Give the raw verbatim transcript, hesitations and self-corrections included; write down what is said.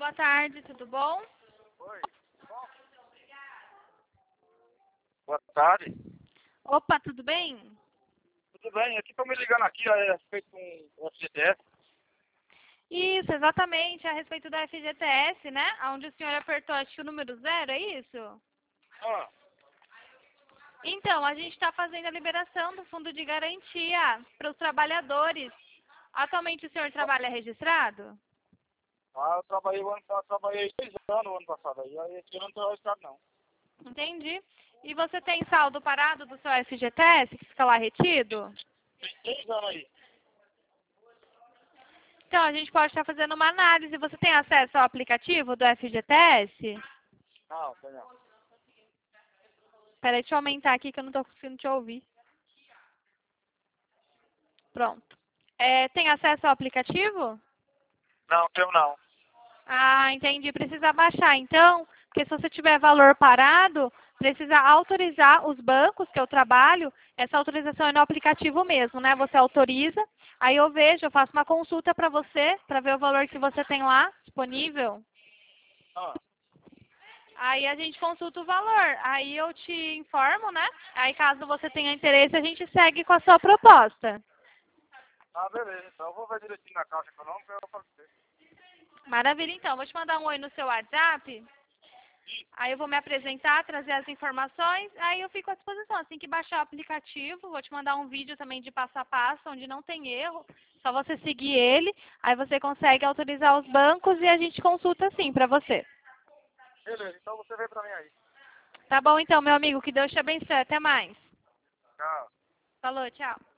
boa tarde, tudo bom? Oi, bom? Boa tarde. Opa, tudo bem? Tudo bem? Aqui estão me ligando aqui a respeito com o F G T S. Isso, exatamente, a respeito da F G T S, né? Onde o senhor apertou, acho que o número zero, é isso? Ah, Então, a gente está fazendo a liberação do fundo de garantia para os trabalhadores. Atualmente o senhor trabalha registrado? ah, eu trabalhei o ano passado, trabalhei seis anos o ano passado aí, aí esse ano não estou registrado não. Entendi. E você tem saldo parado do seu F G T S que fica lá retido? Tem seis anos aí. Então, a gente pode estar fazendo uma análise. Você tem acesso ao aplicativo do F G T S? Não, tem não. Peraí, deixa eu aumentar aqui que eu não estou conseguindo te ouvir. Pronto. É, tem acesso ao aplicativo? Não, tenho não. Ah, entendi. Precisa baixar, então, porque se você tiver valor parado, precisa autorizar os bancos que eu trabalho. Essa autorização é no aplicativo mesmo, né? Você autoriza, aí eu vejo, eu faço uma consulta para você, para ver o valor que você tem lá disponível. Ah, Aí a gente consulta o valor. Aí eu te informo, né? Aí caso você tenha interesse, a gente segue com a sua proposta. ah, beleza, então eu vou ver direitinho na Caixa Econômica e eu falo pra você. Maravilha, então. Vou te mandar um oi no seu WhatsApp. Aí eu vou me apresentar, trazer as informações, aí eu fico à disposição. Assim que baixar o aplicativo, vou te mandar um vídeo também de passo a passo, onde não tem erro, só você seguir ele, aí você consegue autorizar os bancos e a gente consulta sim para você. Beleza, então você vem pra mim aí. Tá bom então, meu amigo, que Deus te abençoe. Até mais. Tchau. Falou, tchau.